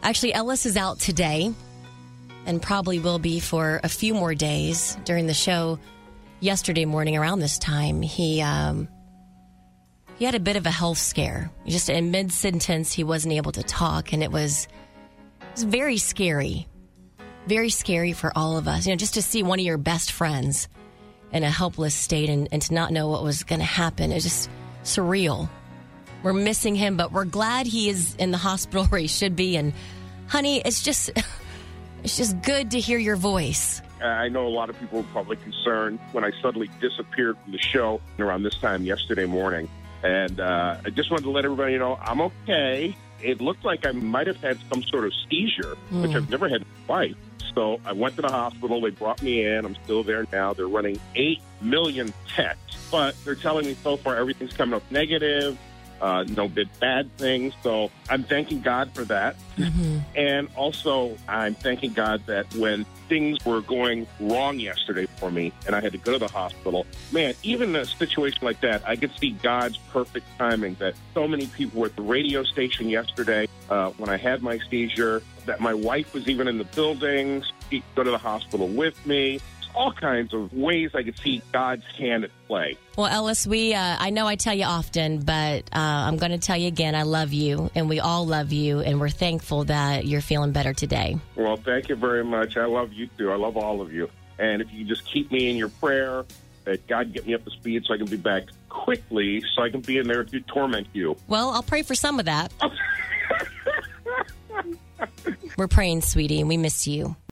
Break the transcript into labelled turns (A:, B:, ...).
A: Actually, Ellis is out today and probably will be for a few more days. During the show yesterday morning around this time, he had a bit of a health scare. Just in mid-sentence, he wasn't able to talk, and it was very scary. Very scary for all of us. Just to see one of your best friends in a helpless state and to not know what was going to happen. It's just surreal. We're missing him, but we're glad he is in the hospital where he should be. And, honey, it's just good to hear your voice.
B: I know a lot of people were probably concerned when I suddenly disappeared from the show around this time yesterday morning. And I just wanted to let everybody know I'm okay. It looked like I might have had some sort of seizure, which I've never had in my life. So I went to the hospital. They brought me in. I'm still there now. They're running 8 million tests, but they're telling me so far everything's coming up negative. No bad things. So I'm thanking God for that. Mm-hmm. And also I'm thanking God that when things were going wrong yesterday for me and I had to go to the hospital, man, even in a situation like that, I could see God's perfect timing that so many people were at the radio station yesterday when I had my seizure, that my wife was even in the building. She could go to the hospital with me. All kinds of ways I could see God's hand at play.
A: Well, Ellis, I know I tell you often, but I'm going to tell you again, I love you, and we all love you, and we're thankful that you're feeling better today.
B: Well, thank you very much. I love you, too. I love all of you. And if you can just keep me in your prayer, that God get me up to speed so I can be back quickly, so I can be in there to torment you.
A: Well, I'll pray for some of that. We're praying, sweetie, and we miss you.